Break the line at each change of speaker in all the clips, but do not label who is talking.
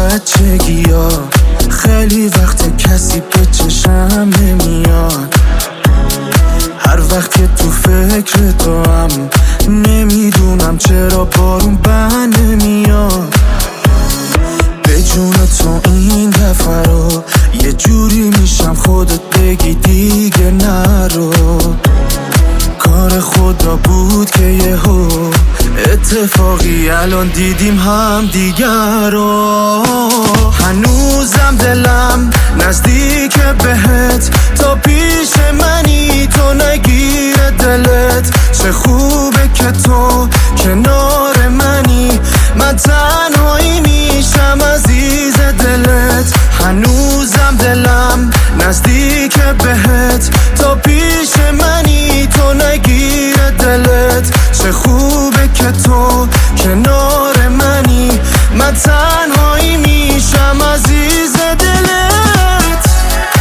بچگی ها، خیلی وقت کسی به چشم نمیاد. هر وقت که تو فکر تو هم نمیدونم چرا بارون بند نمیاد. به جون تو این دفعه رو یه جوری میشم خودت بگی دیگه نرو. کار خدا بود که یهو اتفاقی الان دیدیم هم دیگر رو. هنوزم دلم نزدیک بهت، تا پیش منی تو نگیره دلت. چه خوبه که تو کنار منی، من تنهایی میشم عزیز دلت. هنوزم دلم نزدیک بهت، تا پیش منی تو نگیره دلت. چه خوبه که تو کنار منی، من تنهایی میشم عزیز دلت.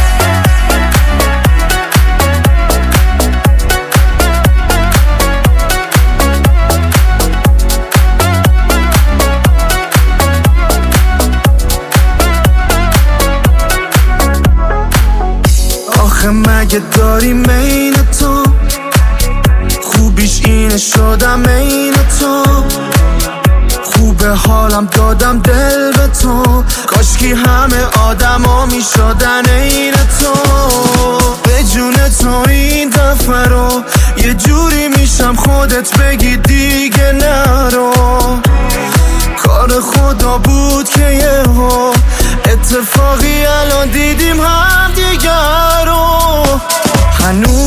آخه مگه داری مین تو، خوبیش اینه شدم عین تو. خوبه حالم دادم دل به تو، کاشکی همه آدم ها می شدن عین تو. به جون تو این دفعه رو یه جوری میشم خودت بگی دیگه نرو. کار خدا بود که یهو اتفاقی الان دیدیم هم دیگر رو.